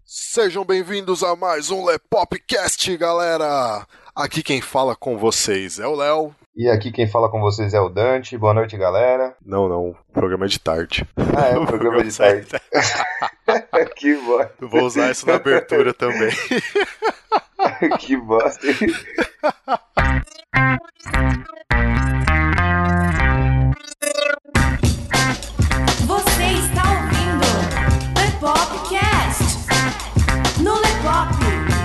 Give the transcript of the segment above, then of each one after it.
Sejam bem-vindos a mais um Lepopcast, galera! Aqui quem fala com vocês é o Léo. E aqui quem fala com vocês é o Dante. Boa noite, galera. Não, programa é de tarde. Ah, é, o programa de tarde. Que bosta. Vou usar isso na abertura também. Que bosta. Você está ouvindo Lepopcast no Lepop.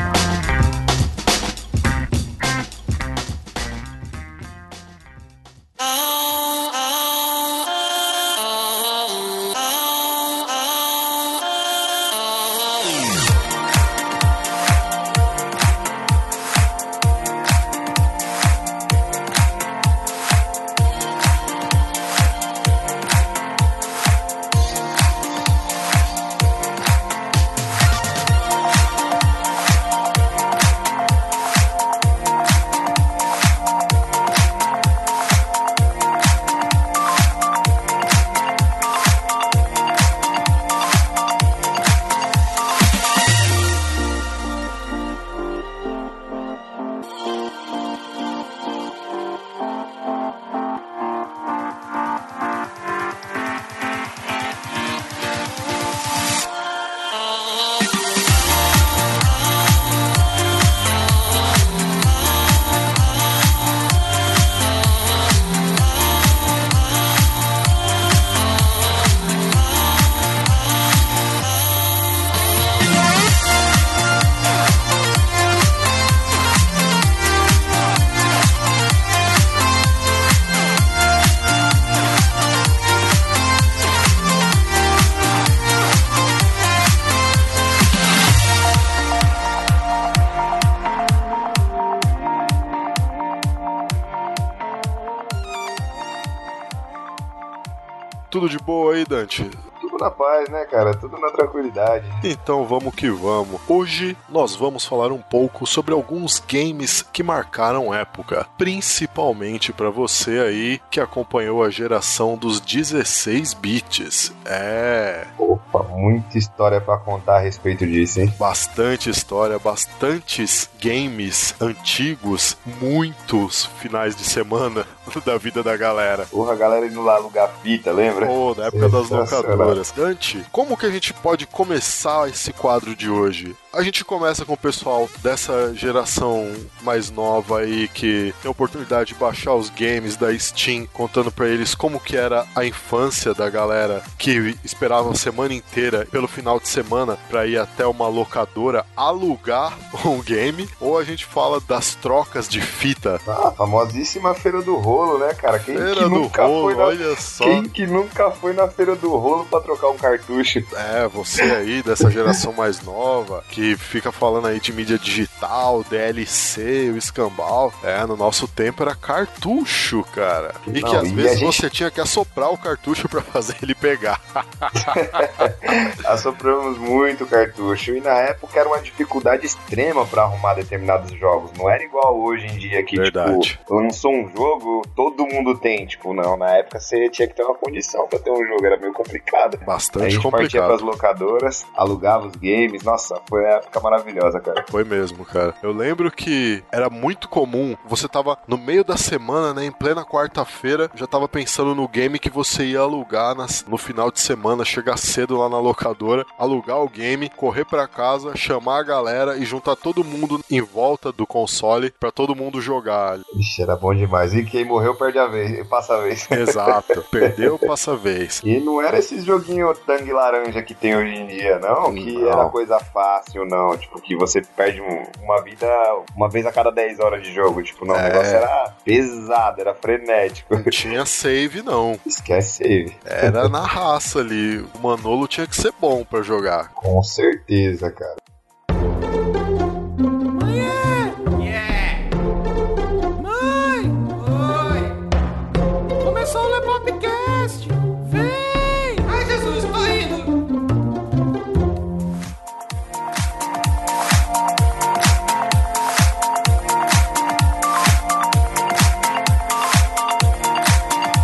Tudo de boa aí, Dante? Tudo na paz, né, cara? Tudo na tranquilidade. Então vamos que vamos. Hoje nós vamos falar um pouco sobre alguns games que marcaram época, principalmente para você aí que acompanhou a geração dos 16 bits. Opa, muita história pra contar a respeito disso, hein? Bastante história, bastantes games antigos, muitos finais de semana da vida da galera. Porra, a galera indo lá alugar fita, lembra? Pô, na época das locadoras. Dante, como que a gente pode começar esse quadro de hoje? A gente começa com o pessoal dessa geração mais nova aí que tem a oportunidade de baixar os games da Steam, contando pra eles como que era a infância da galera que esperava a semana inteira pelo final de semana pra ir até uma locadora alugar um game, ou a gente fala das trocas de fita. Ah, a famosíssima Feira do Rolo, né, cara? Feira do Rolo, olha só. Quem que nunca foi na Feira do Rolo pra trocar um cartucho? Você aí dessa geração mais nova, que fica falando aí de mídia digital, DLC, o escambau. No nosso tempo era cartucho, cara. E que às vezes você tinha que assoprar o cartucho pra fazer ele pegar. Assopramos muito cartucho. E na época era uma dificuldade extrema pra arrumar determinados jogos. Não era igual hoje em dia que, verdade, tipo, lançou um jogo, todo mundo tem. Tipo, não, na época você tinha que ter uma condição pra ter um jogo. Era meio complicado. Bastante a gente complicado. Partia pras locadoras, alugava os games. Nossa, foi a época maravilhosa, cara. Foi mesmo, cara. Eu lembro que era muito comum, você tava no meio da semana, né, em plena quarta-feira, já tava pensando no game que você ia alugar no final de semana, chegar cedo lá na locadora, alugar o game, correr pra casa, chamar a galera e juntar todo mundo em volta do console pra todo mundo jogar. Ixi, era bom demais. E quem morreu perde a vez, passa a vez. Exato. Perdeu, passa a vez. E não era esses joguinhos tangue laranja que tem hoje em dia, não? Que não era coisa fácil, não. Tipo, que você perde uma vida uma vez a cada 10 horas de jogo. Tipo, não, o negócio era pesado, era frenético. Não tinha save, não. Esquece save. Era na raça ali. O Manolo tinha que ser bom pra jogar. Com certeza, cara. Começou o Lepopcast! Vem! Ai, Jesus, tô indo!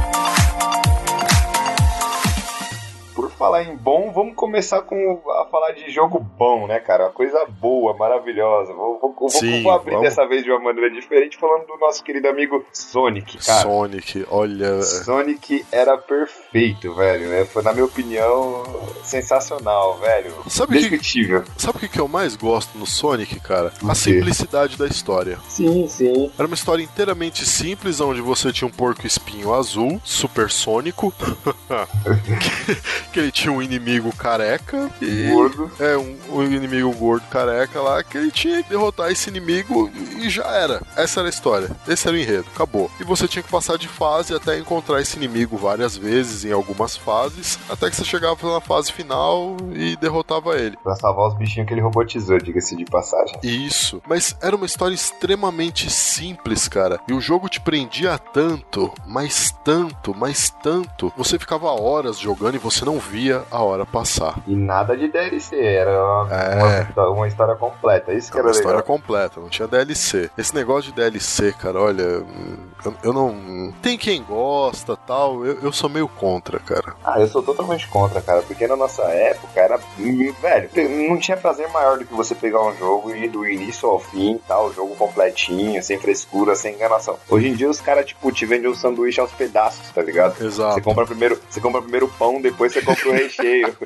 Por falar em bom, vamos começar a falar de jogo bom, né, cara? Uma coisa boa, maravilhosa. Vou abrir dessa vez de uma maneira diferente, falando do nosso querido amigo Sonic, cara. Sonic, olha... Sonic era perfeito, velho, né? Foi, na minha opinião, sensacional, velho. Indescritível. Sabe o que eu mais gosto no Sonic, cara? A simplicidade da história. Sim. Era uma história inteiramente simples, onde você tinha um porco-espinho azul, supersônico, que ele tinha um inimigo careca e... gordo. Um inimigo gordo careca lá, que ele tinha que derrotar esse inimigo e já era. Essa era a história. Esse era o enredo. Acabou. E você tinha que passar de fase até encontrar esse inimigo várias vezes, em algumas fases, até que você chegava na fase final e derrotava ele. Pra salvar os bichinhos que ele robotizou, diga-se de passagem. Isso. Mas era uma história extremamente simples, cara. E o jogo te prendia tanto, mas tanto. Você ficava horas jogando e você não via a hora passar. E nada de DLC, era uma história completa. Isso que era legal. Uma história completa, não tinha DLC. Esse negócio de DLC, cara, olha, eu não... Tem quem gosta, tal, eu sou meio contra, cara. Eu sou totalmente contra, cara, porque na nossa época era... Velho, não tinha prazer maior do que você pegar um jogo e ir do início ao fim, tal, o jogo completinho, sem frescura, sem enganação. Hoje em dia os caras, tipo, te vendem um sanduíche aos pedaços, tá ligado? Exato. Você compra primeiro o pão, depois você compra o recheio.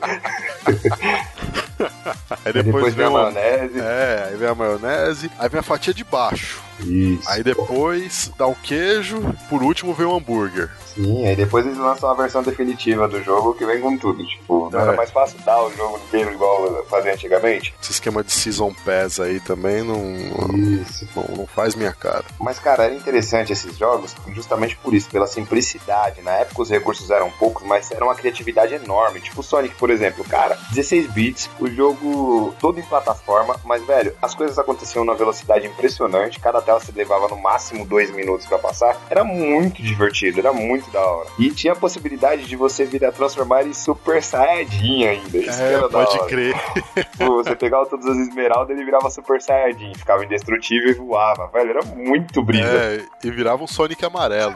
Aí depois vem a maionese. Aí vem a maionese, aí vem a fatia de baixo. Isso. Aí depois dá o queijo, por último vem o hambúrguer. Sim, aí depois eles lançam a versão definitiva do jogo que vem com tudo. Tipo, não era mais fácil dar o jogo inteiro igual fazia antigamente? Esse esquema de Season Pass aí também não faz minha cara. Mas, cara, era interessante esses jogos justamente por isso, pela simplicidade. Na época os recursos eram poucos, mas era uma criatividade enorme. Tipo o Sonic, por exemplo. Cara, 16 bits, o jogo todo em plataforma, mas, velho, as coisas aconteciam numa velocidade impressionante. Cada tela se levava no máximo 2 minutos pra passar. Era muito divertido, era muito da hora. E tinha a possibilidade de você vir a transformar em Super Saiyajin ainda. Isso que era da hora. Pode crer. Você pegava todas as esmeraldas e ele virava Super Saiyajin. Ficava indestrutível e voava. Velho, era muito brisa. E virava um Sonic amarelo.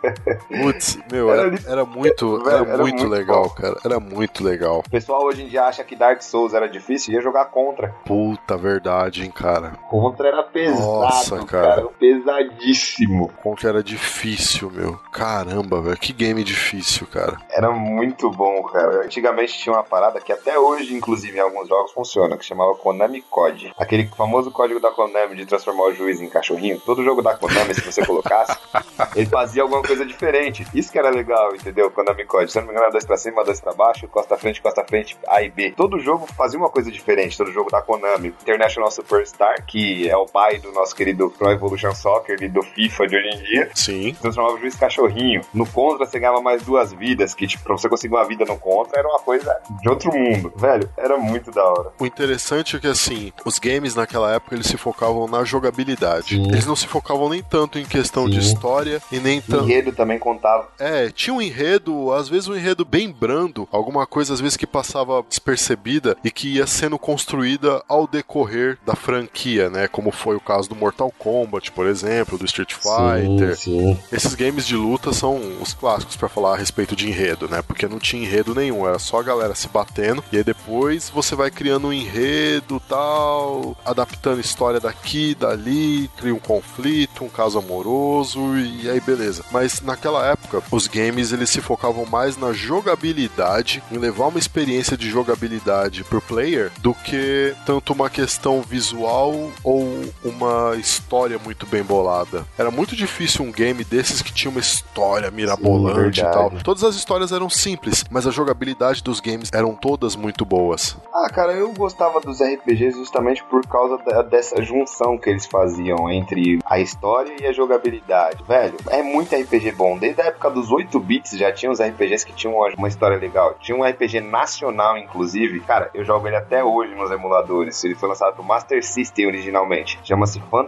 Putz, meu, era muito legal, bom, cara. Era muito legal. O pessoal hoje em dia acha que Dark Souls era difícil, ia jogar Contra. Puta, verdade, hein, cara. Contra era pesado. Nossa, cara. Pesadíssimo. Contra era difícil, meu. Caramba, velho. Que game difícil, cara. Era muito bom, cara. Antigamente tinha uma parada que até hoje, inclusive, em alguns jogos funciona, que chamava Konami Code. Aquele famoso código da Konami de transformar o juiz em cachorrinho. Todo jogo da Konami, se você colocasse, ele fazia alguma coisa diferente. Isso que era legal, entendeu? Konami Code. Se eu não me engano, 2 pra cima, 2 pra baixo, costa frente, A e B. Todo jogo fazia uma coisa diferente. Todo jogo da Konami. International Superstar, que é o pai do nosso querido Pro Evolution Soccer e do FIFA de hoje em dia. Sim. Transformava o juiz em cachorrinho. No Contra, você ganhava mais 2 vidas, que, tipo, pra você conseguir uma vida no Contra, era uma coisa de outro mundo. Velho, era muito da hora. O interessante é que, assim, os games naquela época, eles se focavam na jogabilidade. Sim. Eles não se focavam nem tanto em questão de história e nem tanto... enredo também contava. Tinha um enredo, às vezes um enredo bem brando, alguma coisa, às vezes, que passava despercebida e que ia sendo construída ao decorrer da franquia, né? Como foi o caso do Mortal Kombat, por exemplo, do Street Fighter. Sim. Esses games de luta são os clássicos pra falar a respeito de enredo, né? Porque não tinha enredo nenhum, era só a galera se batendo, e aí depois você vai criando um enredo, tal, adaptando história daqui, dali, cria um conflito, um caso amoroso, e aí beleza. Mas naquela época, os games, eles se focavam mais na jogabilidade, em levar uma experiência de jogabilidade pro player, do que tanto uma questão visual ou uma história muito bem bolada. Era muito difícil um game desses que tinha uma história mirabolante e tal. Todas as histórias eram simples, mas a jogabilidade dos games eram todas muito boas. Cara, eu gostava dos RPGs justamente por causa dessa junção que eles faziam entre a história e a jogabilidade. Velho, é muito RPG bom. Desde a época dos 8 bits já tinha os RPGs que tinham uma história legal. Tinha um RPG nacional, inclusive. Cara, eu jogo ele até hoje nos emuladores. Ele foi lançado pro Master System originalmente. Chama-se Phantasy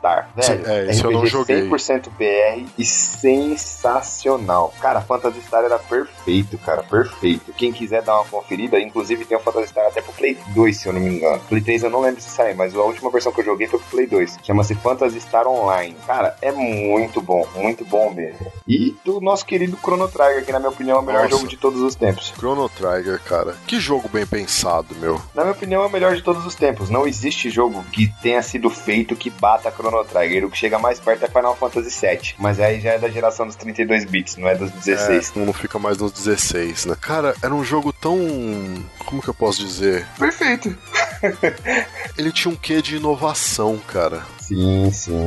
Star. Velho, isso eu não joguei. 100% BR e sensacional. Cara, Phantasy Star era perfeito, cara, perfeito. Quem quiser dar uma conferida, inclusive tem o Phantasy Star até pro Play 2, se eu não me engano. Play 3 eu não lembro se saiu, mas a última versão que eu joguei foi pro Play 2. Chama-se Phantasy Star Online. Cara, é muito bom mesmo. E do nosso querido Chrono Trigger, que na minha opinião é o melhor jogo de todos os tempos. Chrono Trigger, cara, que jogo bem pensado, meu. Na minha opinião é o melhor de todos os tempos. Não existe jogo que tenha sido feito que bata Chrono Trigger. O que chega mais perto é Final Fantasy VII, mas aí já é da geração dos 32 bits, não é dos 16. Não fica mais nos 16, né? Cara, era um jogo tão... como que eu posso dizer? Perfeito. Ele tinha um quê de inovação, cara. Sim.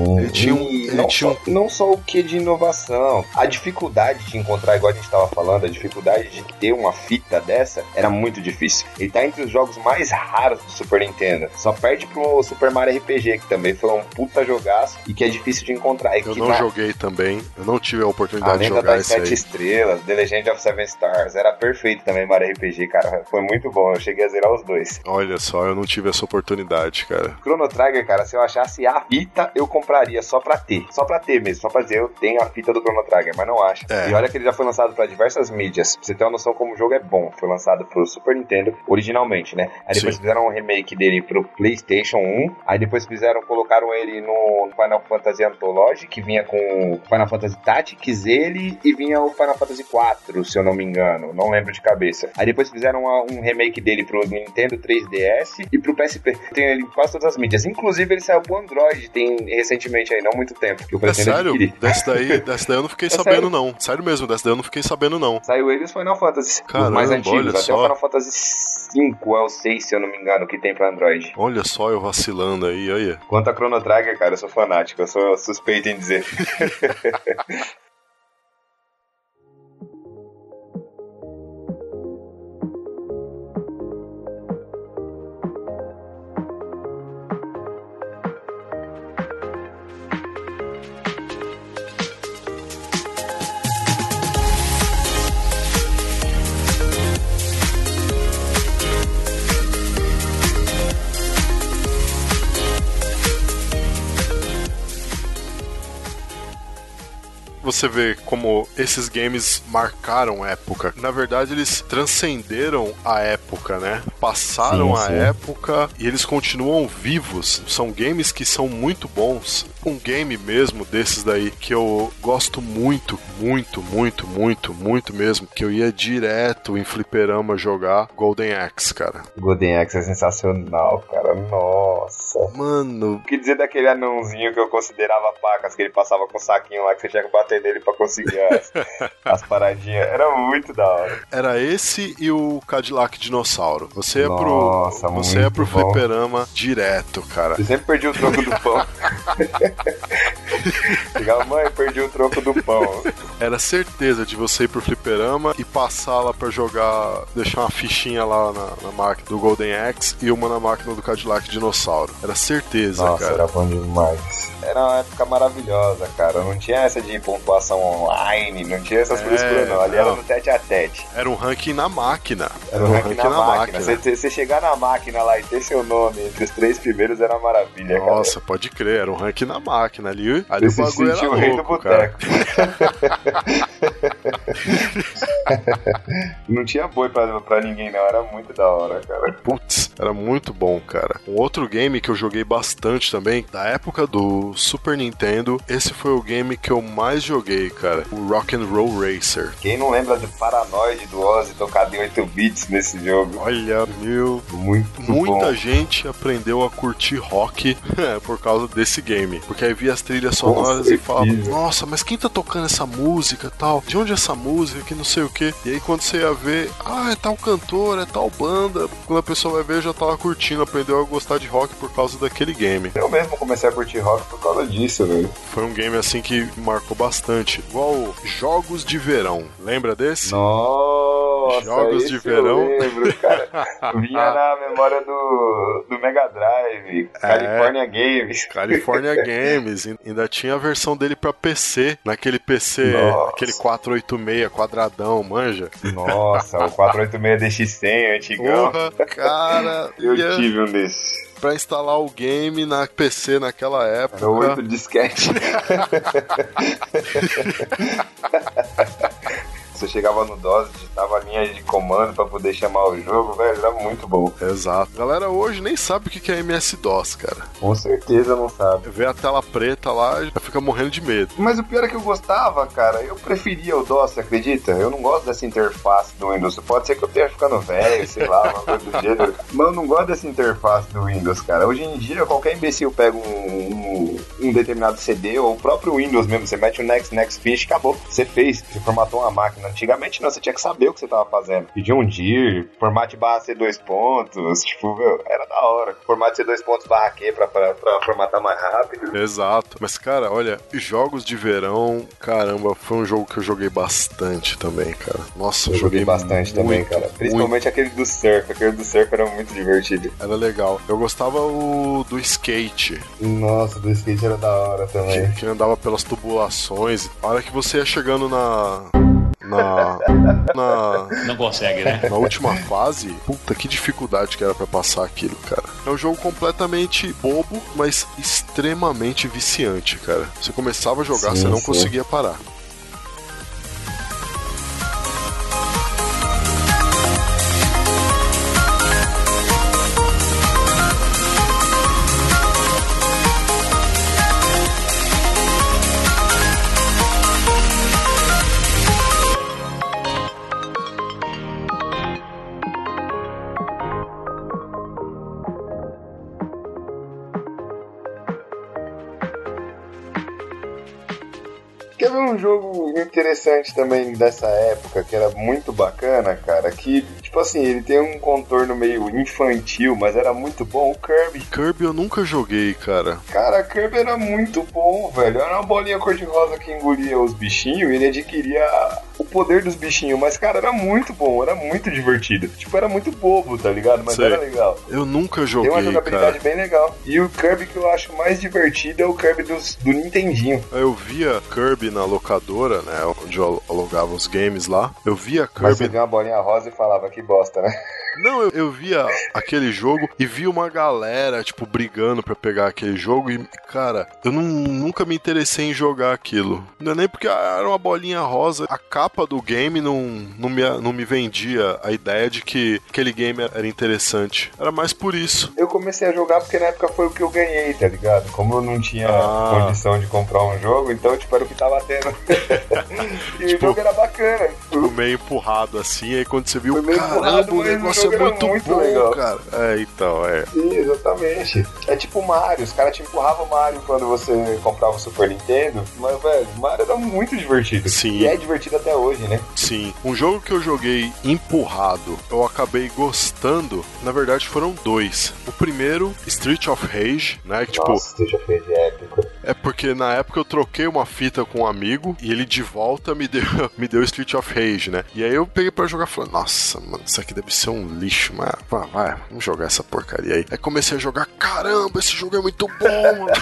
Não só o que de inovação. A dificuldade de encontrar, igual a gente tava falando, a dificuldade de ter uma fita dessa era muito difícil. Ele tá entre os jogos mais raros do Super Nintendo. Só perde pro Super Mario RPG, que também foi um puta jogaço e que é difícil de encontrar. Eu não joguei também. Eu não tive a oportunidade de jogar esse aí. A Lenda das 7 Estrelas, The Legend of Seven Stars. Era perfeito também Mario RPG, cara. Foi muito bom. Eu cheguei a zerar os dois. Olha só, eu não tive essa oportunidade, cara. Chrono Trigger, cara, se eu achasse a fita, eu compraria só pra ter. Só pra ter mesmo. Só pra dizer, eu tenho a fita do Chrono Trigger, mas não acho. E olha que ele já foi lançado pra diversas mídias. Pra você ter uma noção como o jogo é bom. Foi lançado pro Super Nintendo originalmente, né? Aí depois fizeram um remake dele pro PlayStation 1. Aí depois colocaram ele no Final Fantasy Anthology, que vinha com Final Fantasy Tactics, ele, e vinha o Final Fantasy 4, se eu não me engano. Não lembro de cabeça. Aí depois fizeram um remake dele pro Nintendo 3DS e pro PSP. Tem ele em quase todas as mídias. Inclusive ele saiu pro Android, tem recentemente aí, não muito tempo, que eu pretendo adquirir. Dessa daí eu não fiquei sabendo, sério? Não. Sério mesmo, dessa daí eu não fiquei sabendo, não. Saiu ele e os Final Fantasy. Caramba, os mais antigos. Até o Final Fantasy 5 é o 6, se eu não me engano, que tem pra Android. Olha só, eu vacilando aí, olha. Quanto a Chrono Trigger, cara, eu sou fanático, eu sou suspeito em dizer. Você vê como esses games marcaram época. Na verdade, eles transcenderam a época, né? Passaram a época e eles continuam vivos. São games que são muito bons. Um game mesmo desses daí que eu gosto muito mesmo, que eu ia direto em fliperama jogar, Golden Axe, cara. Golden Axe é sensacional, cara. Nossa. Mano. O que dizer daquele anãozinho que eu considerava pacas, que ele passava com o saquinho lá, que você tinha que bater nele pra conseguir as paradinhas. Era muito da hora. Era esse e o Cadillac Dinossauro. Você ia pro fliperama direto, cara. Eu sempre perdi o troco do pão. Chegava, mãe, perdi o troco do pão. Era certeza de você ir pro fliperama e passar lá pra jogar, deixar uma fichinha lá na máquina do Golden Axe e uma na máquina do Cadillac Dinossauro. Era certeza, nossa, cara. Era bom demais. Era uma época maravilhosa, cara. Não tinha essa de pontuação online, não tinha essas coisas não. Ali era no tete a tete. Era um ranking na máquina. Era um ranking na máquina. Você chegar na máquina lá e ter seu nome entre os 3 primeiros era uma maravilha, cara. Nossa, pode crer, era um ranking na máquina. Ali o bagulho era o rei do boteco. Não tinha boi pra ninguém, não. Era muito da hora, cara. Putz, era muito bom, cara. Um outro game que eu joguei bastante também, da época do Super Nintendo, esse foi o game que eu mais joguei, cara. O Rock'n'Roll Racer. Quem não lembra do Paranoid do Ozzy tocado em 8 bits nesse jogo? Olha, meu. Muita gente aprendeu a curtir rock por causa desse game. Porque aí via as trilhas sonoras e falava, nossa, mas quem tá tocando essa música e tal? De onde é essa música? Que não sei o que. E aí quando você ia ver, é tal cantor, é tal banda. Quando a pessoa vai ver, já tava curtindo, aprendeu a gostar de rock por causa daquele game. Eu mesmo comecei a curtir rock por causa disso, velho. Foi um game assim que marcou bastante. Igual Jogos de Verão. Lembra desse? Nossa, Jogos de Verão. Eu lembro, cara. Vinha na memória do Mega Drive, California Games. California Games. Ainda tinha a versão dele pra PC. Naquele PC, aquele 486 quadradão, manja? Nossa, o 486 DX100 antigão. Porra, cara. Eu tive um desses. pra instalar o game na PC naquela época. Era 8 disquete. Você chegava no DOS, digitava a linha de comando pra poder chamar o jogo, velho, era muito bom. Exato. A galera hoje nem sabe o que é MS-DOS, cara. Com certeza não sabe. Vê a tela preta lá e já fica morrendo de medo. Mas o pior é que eu gostava, cara, eu preferia o DOS, você acredita? Eu não gosto dessa interface do Windows. Pode ser que eu esteja ficando velho, sei lá, uma coisa do gênero. Mas eu não gosto dessa interface do Windows, cara. Hoje em dia, qualquer imbecil pega um determinado CD, ou o próprio Windows mesmo, você mete o Next Finish, acabou. Você fez, você formatou uma máquina. Antigamente não, você tinha que saber o que você tava fazendo. Pedir um dir, formate /C2 pontos, tipo, meu, era da hora. Formate C2 pontos /Q pra formatar mais rápido. Exato. Mas, cara, olha, jogos de verão, caramba, foi um jogo que eu joguei bastante também, cara. Nossa, eu joguei bastante muito, também, cara. Principalmente aquele do surf. Aquele do surf era muito divertido. Era legal. Eu gostava do skate. Nossa, do skate era da hora também. Que andava pelas tubulações. A hora que você ia chegando Não consegue, né? Na última fase, puta, que dificuldade que era pra passar aquilo, cara. É um jogo completamente bobo, mas extremamente viciante, cara. Você começava a jogar, você não conseguia parar. Quer ver um jogo interessante também dessa época, que era muito bacana, cara? Que, tipo assim, ele tem um contorno meio infantil, mas era muito bom. O Kirby. Kirby eu nunca joguei, cara. Cara, Kirby era muito bom, velho. Era uma bolinha cor-de-rosa que engolia os bichinhos e ele adquiria o poder dos bichinhos. Mas, cara, era muito bom, era muito divertido. Tipo, era muito bobo, tá ligado? Mas era legal. Eu nunca joguei, tem uma jogabilidade bem legal. E o Kirby que eu acho mais divertido é o Kirby do Nintendinho. Eu via Kirby na locadora, né, onde eu alugava os games lá. Eu via Kirby... Mas você via uma bolinha rosa e falava, que bosta, né? Não, eu via aquele jogo e via uma galera, tipo, brigando pra pegar aquele jogo e, cara, eu nunca me interessei em jogar aquilo. Não é nem porque era uma bolinha rosa. A capa do game não me vendia a ideia de que aquele game era interessante. Era mais por isso. Eu comecei a jogar porque na época foi o que eu ganhei, tá ligado? Como eu não tinha condição de comprar um jogo, então, tipo, era o que tava tendo. E tipo, o jogo era bacana. Tipo, meio empurrado assim, aí quando você viu, caramba, o negócio é muito bom, legal, cara. Então. Sim, exatamente. É tipo Mario, os caras te empurravam o Mario quando você comprava o Super Nintendo, mas, velho, o Mario era muito divertido. Sim. E é divertido até hoje, né? Sim. Um jogo que eu joguei empurrado, eu acabei gostando, na verdade foram dois. O primeiro, Street of Rage, né? Que, Nossa, Street of Rage é épico. É porque na época eu troquei uma fita com um amigo e ele de volta me deu Street of Rage, né? E aí eu peguei pra jogar e falei, nossa, mano, isso aqui deve ser um lixo, mas vai, vamos jogar essa porcaria aí. Aí comecei a jogar, caramba, esse jogo é muito bom, mano.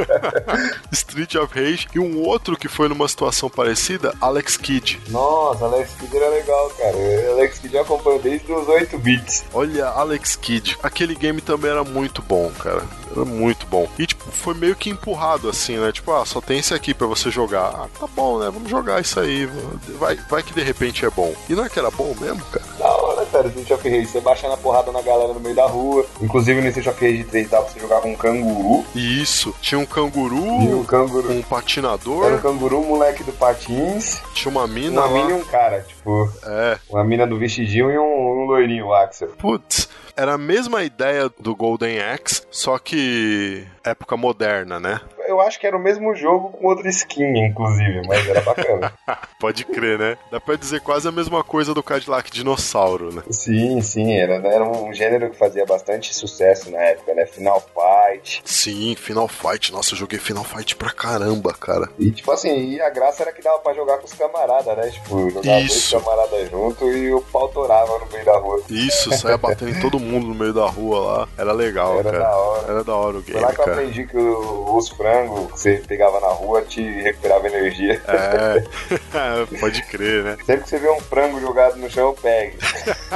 Street of Rage. E um outro que foi numa situação parecida, Alex Kidd. Nossa, Alex Kidd era legal, cara. Alex Kidd eu acompanho desde os 8 bits. Olha, Alex Kidd. Aquele game também era muito bom, cara. Era muito bom. E, tipo, foi meio que empurrado, assim, né? Tipo, só tem esse aqui pra você jogar. Tá bom, né? Vamos jogar isso aí. Vai que de repente é bom. E não é que era bom mesmo, cara? Da hora, cara. Street of Rage. Você baixando a porrada na galera no meio da rua. Inclusive, no Street of Rage 3 dá pra você jogar com um canguru. Isso. Tinha um canguru, um patinador. Era um canguru, um moleque do patins. Tinha uma mina e um cara, tipo... Uma mina do vestidinho e um loirinho, o Axel. Putz... Era a mesma ideia do Golden Axe, só que época moderna, né? Eu acho que era o mesmo jogo com outra skin, inclusive, mas era bacana. Pode crer, né? Dá pra dizer quase a mesma coisa do Cadillac Dinossauro, né? Sim, era um gênero que fazia bastante sucesso na época, né? Final Fight. Sim, Final Fight. Nossa, eu joguei Final Fight pra caramba, cara. E tipo assim, a graça era que dava pra jogar com os camaradas, né? Tipo, jogar dois camaradas junto e o pau torava no meio da rua. Isso, saia batendo em todo mundo no meio da rua lá. Era legal, cara. Era da hora o game, foi lá que eu cara. aprendi que os frangos que você pegava na rua te recuperava energia. Pode crer, né? Sempre que você vê um frango jogado no chão, pegue.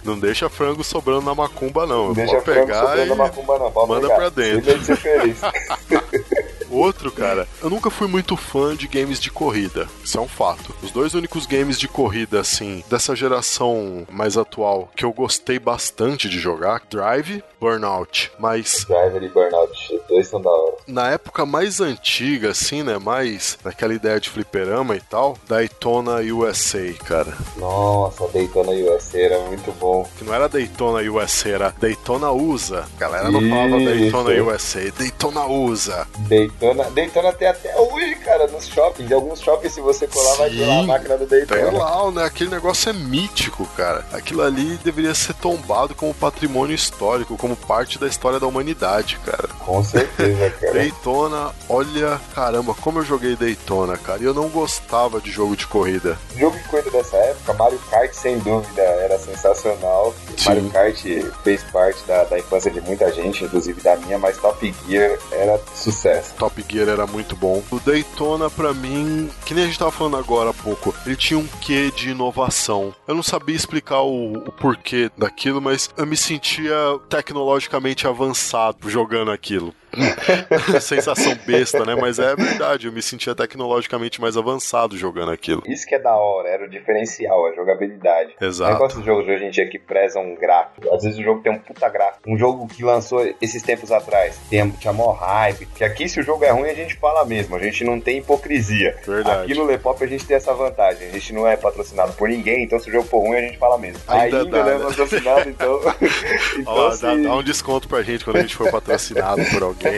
Não deixa frango sobrando na macumba, não. Não deixa frango sobrando na macumba, não. Pode manda pegar. pra dentro. Sem medo de ser feliz. Outro, cara, eu nunca fui muito fã de games de corrida. Isso é um fato. Os dois únicos games de corrida, assim, dessa geração mais atual, que eu gostei bastante de jogar, Drive, Burnout. Mas Drive e Burnout, os dois são da hora. na época mais antiga, assim, né, mais naquela ideia de fliperama e tal, Daytona USA, cara. Nossa, Daytona USA era muito bom. Que não era Daytona USA, era Daytona USA. A galera não falava Daytona USA, Daytona USA. Daytona tem até hoje, cara, nos shoppings. Em alguns shoppings, se você colar, vai ter lá a máquina do Daytona. Tem lá, né? Aquele negócio é mítico, cara. Aquilo ali deveria ser tombado como patrimônio histórico, como parte da história da humanidade, cara. Com certeza, cara. Daytona, olha, caramba, como eu joguei Daytona, cara. E eu não gostava de jogo de corrida. O jogo de corrida dessa época, Mario Kart, sem dúvida, era sensacional. Sim. Mario Kart fez parte da infância de muita gente, inclusive da minha, mas Top Gear era sucesso. Top Gear era muito bom. O Daytona, pra mim, que nem a gente tava falando agora há pouco, ele tinha um quê de inovação. Eu não sabia explicar o porquê daquilo, mas eu me sentia tecnologicamente avançado jogando aquilo. Sensação besta, né? Mas é verdade, eu me sentia tecnologicamente mais avançado jogando aquilo. Isso que é da hora, era o diferencial, a jogabilidade. Exato. O negócio dos jogos de hoje em dia que prezam um gráfico. Às vezes o jogo tem um puta gráfico. Um jogo que lançou esses tempos atrás, tinha mó hype. Que aqui, se o jogo é ruim, a gente fala mesmo. A gente não tem hipocrisia. Verdade. Aqui no Lepop a gente tem essa vantagem. A gente não é patrocinado por ninguém, então se o jogo for ruim, a gente fala mesmo. Ainda dá, não é né? patrocinado, então... Ó, dá um desconto pra gente quando a gente for patrocinado por alguém.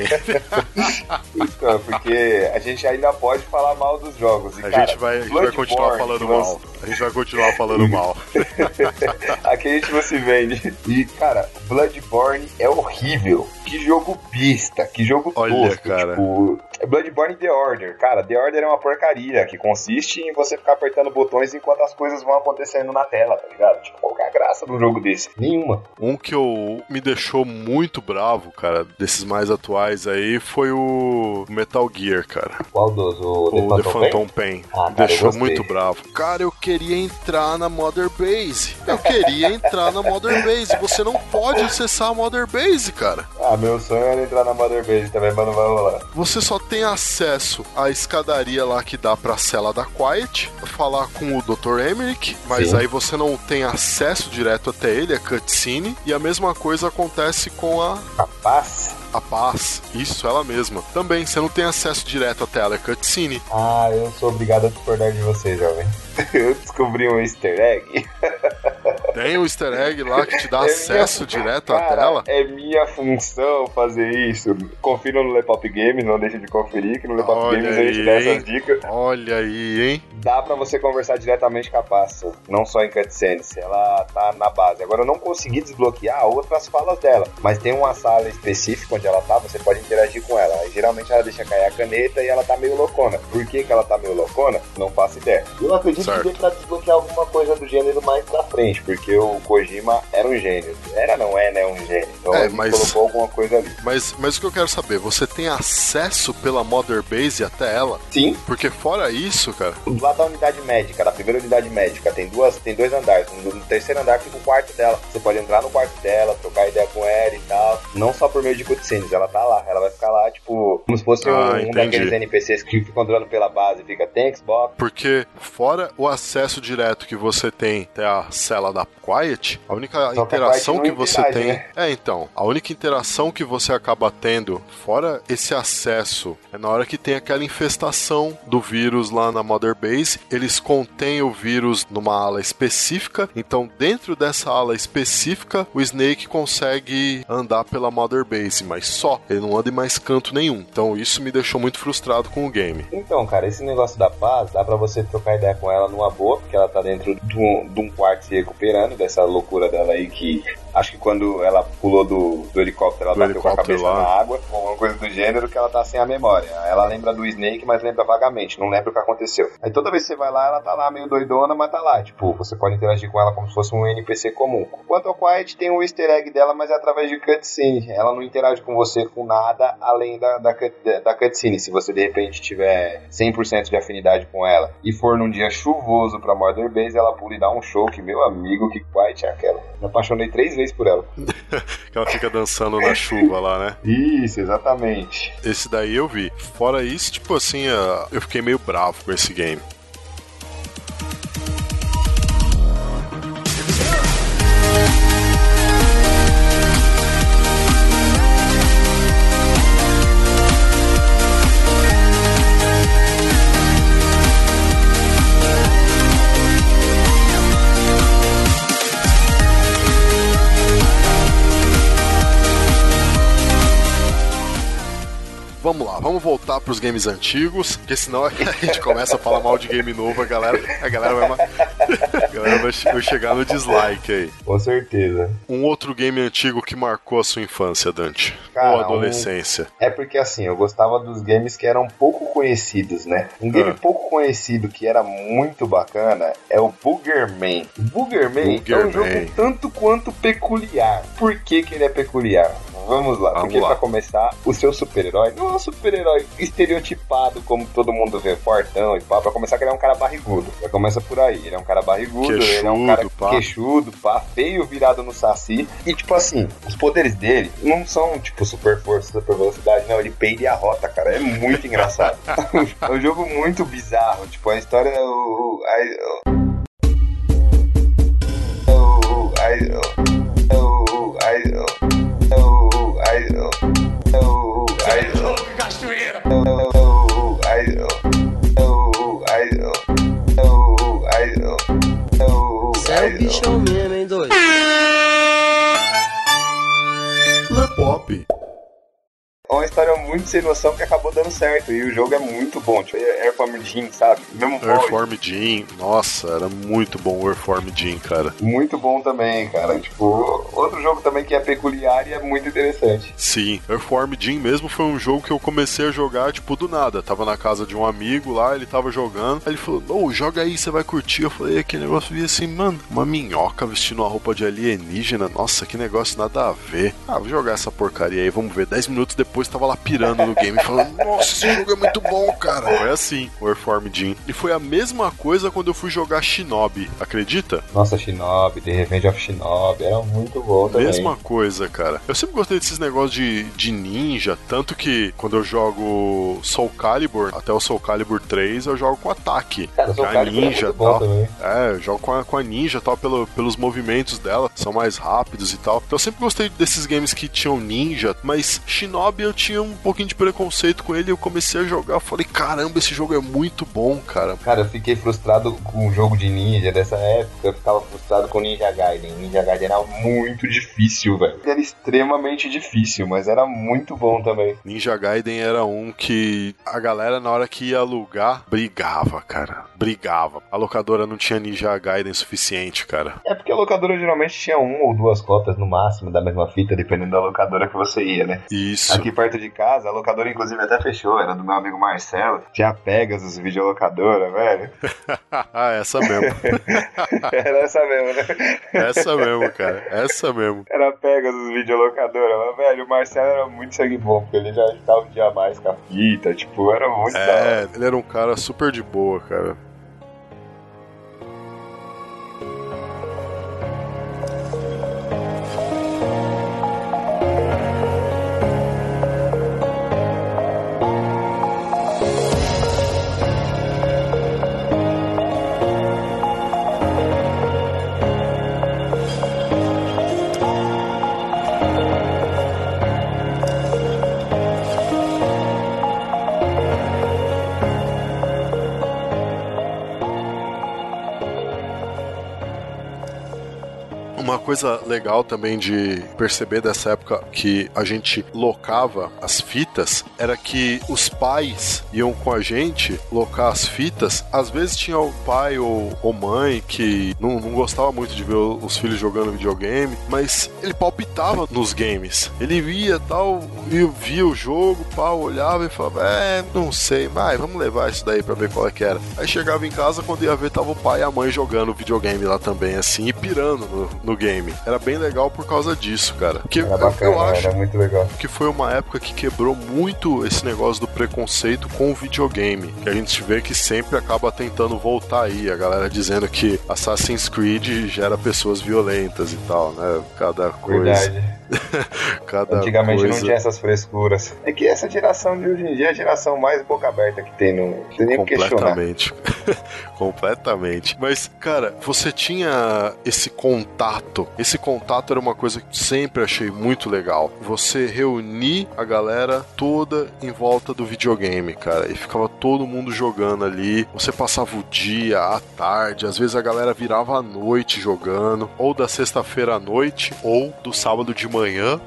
Então, porque a gente ainda pode falar mal dos jogos. E, A cara, gente vai continuar falando mal. A gente vai continuar falando mal. Aqui a gente não se vende. E, cara, Bloodborne é horrível. Que jogo besta, que jogo Olha, tosco. cara. Tipo, Bloodborne The Order. Cara, The Order é uma porcaria que consiste em você ficar apertando botões enquanto as coisas vão acontecendo na tela, tá ligado? Tipo, qual que é a graça de um jogo desse? Nenhuma. Um que me deixou muito bravo, cara, desses mais atuais aí, foi o Metal Gear, cara. Qual dos? O The Phantom Pain. Ah, cara, Deixou eu muito bravo. Cara, eu queria entrar na Mother Base. Eu queria entrar na Mother Base. Você não pode acessar a Mother Base, cara. Ah, meu sonho era entrar na Mother Base também, mas não vai rolar. Você só tem acesso à escadaria lá que dá pra cela da Quiet, falar com o Dr. Emmerich, mas Sim. aí você não tem acesso direto até ele, é cutscene, e a mesma coisa acontece com a Capaz? Paz, isso, ela mesma. Também, você não tem acesso direto até ela, é cutscene. Ah, eu sou obrigado a discordar de você, jovem. Eu descobri um easter egg. Tem um easter egg lá que te dá acesso direto à tela. É minha função fazer isso. Confira no Lepop Games, não deixa de conferir, que no Lepop Olha Games a gente aí, dá hein? essas dicas. Olha aí, hein? Dá pra você conversar diretamente com a pasta, não só em cutscenes, ela tá na base. Agora eu não consegui desbloquear outras falas dela, mas tem uma sala específica onde ela tá, você pode interagir com ela. Aí, geralmente ela deixa cair a caneta e ela tá meio loucona. Por que ela tá meio loucona? Não faço ideia. Eu acredito que dê pra desbloquear alguma coisa do gênero mais pra frente, porque o Kojima era um gênio. Era, não é, né? Um gênio. Então ele colocou alguma coisa ali. Mas o que eu quero saber, você tem acesso pela Mother Base até ela? Sim. Porque fora isso, cara... Lá da unidade médica, da primeira unidade médica, tem dois andares. No terceiro andar fica o quarto dela. Você pode entrar no quarto dela, trocar ideia com ela e tal. Não só por meio de cutscenes, ela tá lá. Ela vai ficar lá, tipo, como se fosse um daqueles NPCs que ficam andando pela base. Fica, thanks, Bob. Porque fora o acesso direto que você tem até a cela da Quiet, a única interação que você tem... Né? Então, a única interação que você acaba tendo, fora esse acesso, é na hora que tem aquela infestação do vírus lá na Mother Base. Eles contêm o vírus numa ala específica, então dentro dessa ala específica, o Snake consegue andar pela Mother Base, mas só, ele não anda em mais canto nenhum. Então isso me deixou muito frustrado com o game. Então, cara, esse negócio da paz, dá pra você trocar ideia com ela numa boa, porque ela tá dentro de um quarto se recuperando dessa loucura dela aí que Acho que quando ela pulou do helicóptero, ela bateu com a cabeça lá. na água, ou alguma coisa do gênero, que ela tá sem a memória. Ela lembra do Snake, mas lembra vagamente, não lembra o que aconteceu. Aí toda vez que você vai lá, ela tá lá meio doidona, mas tá lá. Tipo, você pode interagir com ela como se fosse um NPC comum. Quanto ao Quiet, tem um easter egg dela, mas é através de cutscene. Ela não interage com você com nada além da cutscene. Se você de repente tiver 100% de afinidade com ela e for num dia chuvoso pra Mother Base, ela pula e dá um show que, meu amigo, que Quiet é aquela. Me apaixonei 3 vezes por ela. Que ela fica dançando na chuva lá, né? Isso, exatamente. Esse daí eu vi. Fora isso, tipo assim, eu fiquei meio bravo com esse game. Vamos lá, vamos voltar pros games antigos, porque senão a gente começa a falar mal de game novo, a galera vai chegar no dislike aí. Com certeza. Um outro game antigo que marcou a sua infância, Dante? Cara, ou adolescência? É porque assim, eu gostava dos games que eram pouco conhecidos, né? Um game pouco conhecido que era muito bacana é o Boogerman. Boogerman é um jogo tanto quanto peculiar. Por que ele é peculiar? Vamos lá, porque pra começar, o seu super-herói não é um super-herói estereotipado como todo mundo vê, fortão e pá. Pra começar, que ele é um cara barrigudo. Já começa por aí. Ele é um cara barrigudo, queixudo, ele é um cara pá. queixudo, pá, feio, virado no saci. E tipo assim, os poderes dele não são tipo super força, super velocidade, não. Ele peida e arrota, cara. É muito engraçado. É um jogo muito bizarro. Tipo, a história. Cachoeira! Cê é o bichão mesmo, hein, doido? Pop. É uma história muito sem noção que acabou dando certo. E o jogo é muito bom. Tipo, Earthworm Jim, sabe? Mesmo Earthworm Jim, nossa, era muito bom o Earthworm Jim, cara. Muito bom também, cara. Tipo, outro jogo também que é peculiar e é muito interessante. Sim, Earthworm Jim mesmo foi um jogo que eu comecei a jogar, tipo, do nada. Tava na casa de um amigo lá, ele tava jogando. Aí ele falou, joga aí, você vai curtir. Eu falei, aquele negócio vi assim, mano, uma minhoca vestindo uma roupa de alienígena. Nossa, que negócio nada a ver. Vou jogar essa porcaria aí, vamos ver. 10 minutos depois tava lá pirando no game, falando, nossa, esse jogo é muito bom, cara. Foi assim, o Earthworm Jim. E foi a mesma coisa quando eu fui jogar Shinobi, acredita? Nossa, Shinobi, The Revenge of Shinobi, era muito bom também. Mesma coisa, cara. Eu sempre gostei desses negócios de ninja, tanto que quando eu jogo Soul Calibur, até o Soul Calibur 3, eu jogo com ataque. Cara, Soul Calibur ninja é muito bom também. Eu jogo com a ninja tal, pelos movimentos dela, são mais rápidos e tal. Então eu sempre gostei desses games que tinham ninja, mas Shinobi eu tinha um pouquinho de preconceito com ele, eu comecei a jogar, eu falei, caramba, esse jogo é muito bom, cara. Cara, eu fiquei frustrado com o jogo de ninja dessa época, eu ficava frustrado com Ninja Gaiden. Ninja Gaiden era muito difícil, velho. Era extremamente difícil, mas era muito bom também. Ninja Gaiden era um que a galera, na hora que ia alugar, brigava, cara. Brigava. A locadora não tinha Ninja Gaiden suficiente, cara. É porque a locadora geralmente tinha 1 ou 2 cópias no máximo da mesma fita, dependendo da locadora que você ia, né? Isso. Aqui perto de casa, a locadora inclusive até fechou, era do meu amigo Marcelo. Tinha Pegasus videolocadora, velho. Essa mesmo. Era essa mesmo, né? Essa mesmo, cara. Essa mesmo. Era Pegasus videolocadora, mas, velho, o Marcelo era muito sangue bom, porque ele já estava um dia mais com a fita, tipo, era muito da hora. Ele era um cara super de boa, cara. coisa legal também de perceber dessa época que a gente locava as fitas era que os pais iam com a gente locar as fitas. Às vezes tinha o pai ou mãe que não gostava muito de ver os filhos jogando videogame, mas ele palpitava nos games. Ele via tal, via o jogo, pau, olhava e falava, não sei, mas vamos levar isso daí pra ver qual é que era. Aí chegava em casa, quando ia ver, tava o pai e a mãe jogando videogame lá também, assim, e pirando no game. Era bem legal por causa disso, cara. Porque era bacana, eu acho era muito legal. Que foi uma época que quebrou muito esse negócio do preconceito com o videogame, que a gente vê que sempre acaba tentando voltar aí, a galera dizendo que Assassin's Creed gera pessoas violentas e tal, né? Cada coisa. Verdade. Antigamente coisa... não tinha essas frescuras. É que essa geração de hoje em dia é a geração mais boca aberta que tem, não tem nem o que questionar. Completamente. Mas, cara, você tinha esse contato. Esse contato era uma coisa que sempre achei muito legal. Você reunir a galera toda em volta do videogame, cara, e ficava todo mundo jogando ali. Você passava o dia, a tarde, às vezes a galera virava à noite jogando, ou da sexta-feira à noite, ou do sábado de manhã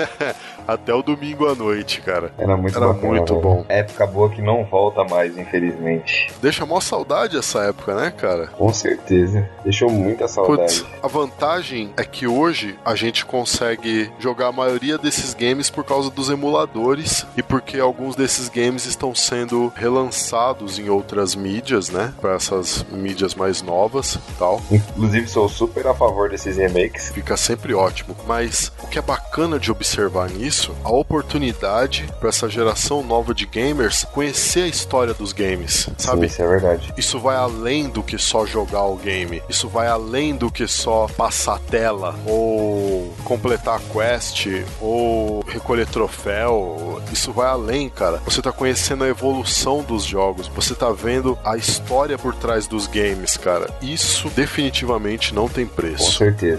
até o domingo à noite, cara. Era muito bom. Época boa que não volta mais, infelizmente. Deixa mó saudade essa época, né, cara? Com certeza. Deixou muita saudade. Putz, a vantagem é que hoje a gente consegue jogar a maioria desses games por causa dos emuladores e porque alguns desses games estão sendo relançados em outras mídias, né? Para essas mídias mais novas e tal. Inclusive, sou super a favor desses remakes. Fica sempre ótimo. Mas o que é bacana de observar nisso, a oportunidade para essa geração nova de gamers conhecer a história dos games, sabe? Sim, isso é verdade. Isso vai além do que só jogar o game. Isso vai além do que só passar tela, ou completar a quest, ou recolher troféu. Isso vai além, cara. Você tá conhecendo a evolução dos jogos. Você tá vendo a história por trás dos games, cara. Isso definitivamente não tem preço. Com certeza.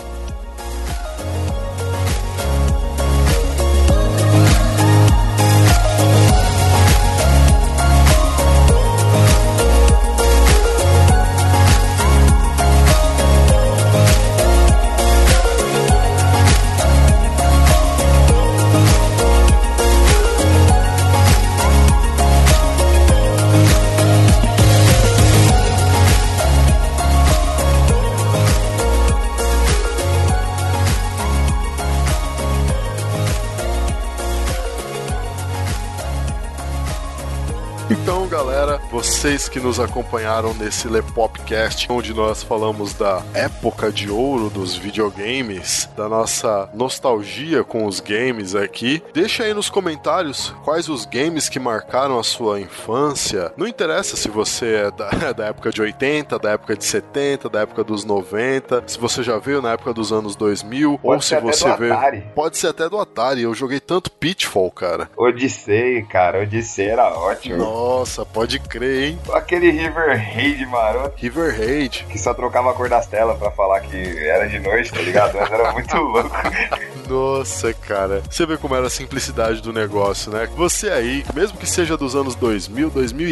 Então, galera, vocês que nos acompanharam nesse Lepopcast, onde nós falamos da época de ouro dos videogames, da nossa nostalgia com os games aqui, deixa aí nos comentários quais os games que marcaram a sua infância. Não interessa se você é da época de 80, da época de 70, da época dos 90, se você já veio na época dos anos 2000, ou se você veio... Pode ser até do Atari. Eu joguei tanto Pitfall, cara. Odyssey, cara. Odyssey era ótimo. Nossa, pode crer, hein? Aquele River Raid maroto. River Raid. Que só trocava a cor das telas pra falar que era de noite, tá ligado? Mas era muito louco. Nossa, cara. Você vê como era a simplicidade do negócio, né? Você aí, mesmo que seja dos anos 2000,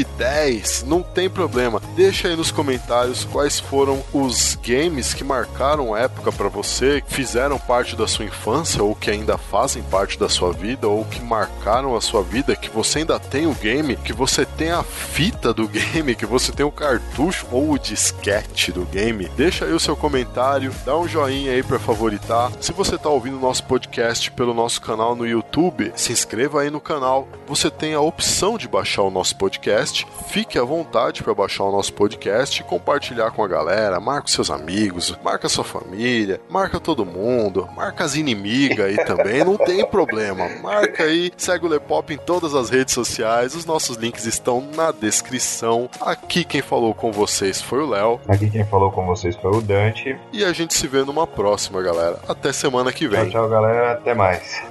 2010, não tem problema. Deixa aí nos comentários quais foram os games que marcaram época pra você, que fizeram parte da sua infância, ou que ainda fazem parte da sua vida, ou que marcaram a sua vida, que você ainda tem o game, que você tem a fita do game, que você tem o cartucho ou o disquete do game. Deixa aí o seu comentário, dá um joinha aí pra favoritar. Se você tá ouvindo o nosso podcast pelo nosso canal no YouTube, se inscreva aí no canal. Você tem a opção de baixar o nosso podcast. Fique à vontade para baixar o nosso podcast e compartilhar com a galera. Marca os seus amigos, marca a sua família, marca todo mundo, marca as inimigas aí também, não tem problema. Marca aí, segue o Lepop em todas as redes sociais. Os nossos links estão na descrição. Aqui quem falou com vocês foi o Léo. Aqui quem falou com vocês foi o Dante. E a gente se vê numa próxima, galera. Até semana que vem. Tchau, galera. Até mais.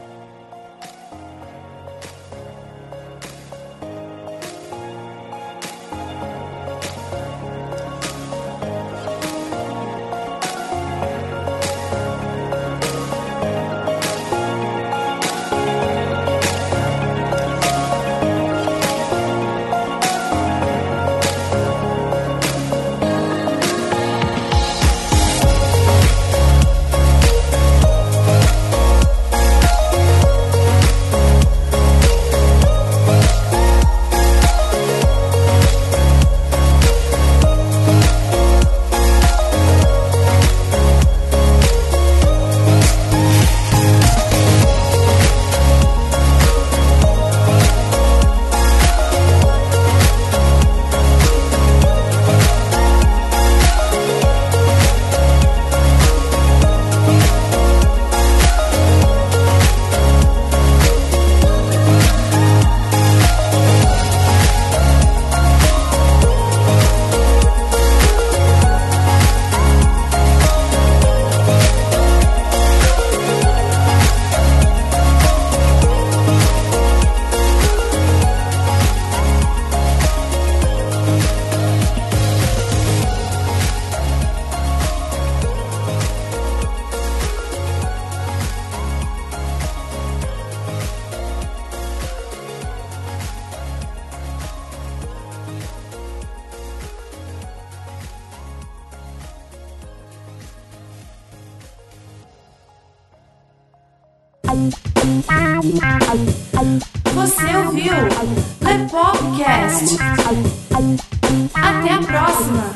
Você ouviu Lepopcast. Até a próxima.